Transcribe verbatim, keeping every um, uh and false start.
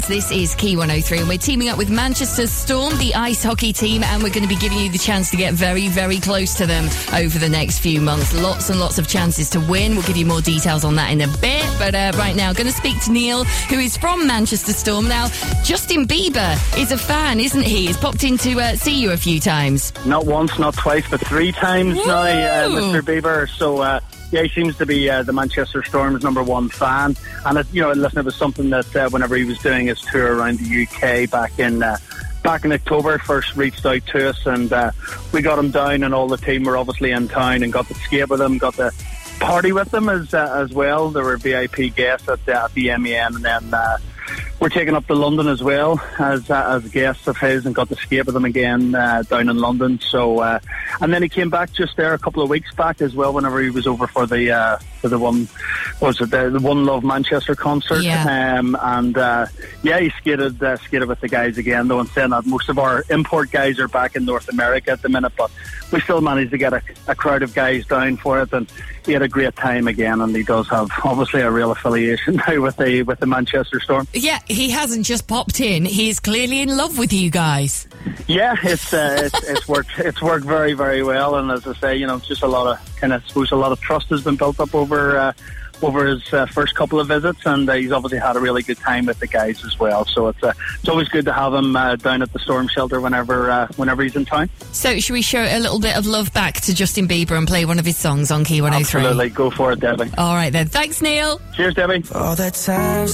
This is Key one oh three, and we're teaming up with Manchester Storm, the ice hockey team, and we're going to be giving you the chance to get very, very close to them over the next few months. Lots and lots of chances to win. We'll give you more details on that in a bit, but uh, right now, going to speak to Neil, who is from Manchester Storm. Now, Justin Bieber is a fan, isn't he? He's popped in to uh, see you a few times. Not once, not twice, but three times Woo! now, uh, Mister Bieber. So, uh, yeah, he seems to be uh, the Manchester Storm's number one fan. And, it, you know, listen, it was something that uh, whenever he was doing his tour around the U K back in uh, back in October, first reached out to us, and uh, we got him down, and all the team were obviously in town and got to skate with him, got to party with them as uh, as well. There were V I P guests at, uh, at the M E N, and then uh, we're taking up to London as well as uh, as guests of his, and got to skate with him again uh, down in London. So, uh, and then he came back just there a couple of weeks back as well, whenever he was over for the uh, for the one what was it the, the One Love Manchester concert. Yeah. Um, and uh, yeah, he skated uh, skated with the guys again. Though, and saying that most of our import guys are back in North America at the minute, but we still managed to get a, a crowd of guys down for it, and he had a great time again. And he does have obviously a real affiliation now with the with the Manchester Storm. Yeah, he hasn't just popped in. He's clearly in love with you guys. Yeah, it's uh, it's, it's worked it's worked very, very well. And as I say, you know, just a lot of kind of I suppose a lot of trust has been built up over uh, over his uh, first couple of visits, and uh, he's obviously had a really good time with the guys as well. So it's uh, it's always good to have him uh, down at the Storm Shelter whenever uh, whenever he's in town. So should we show a little bit of love back to Justin Bieber and play one of his songs on Key one oh three? Absolutely, go for it, Debbie. All right then. Thanks, Neil. Cheers, Debbie. All that time.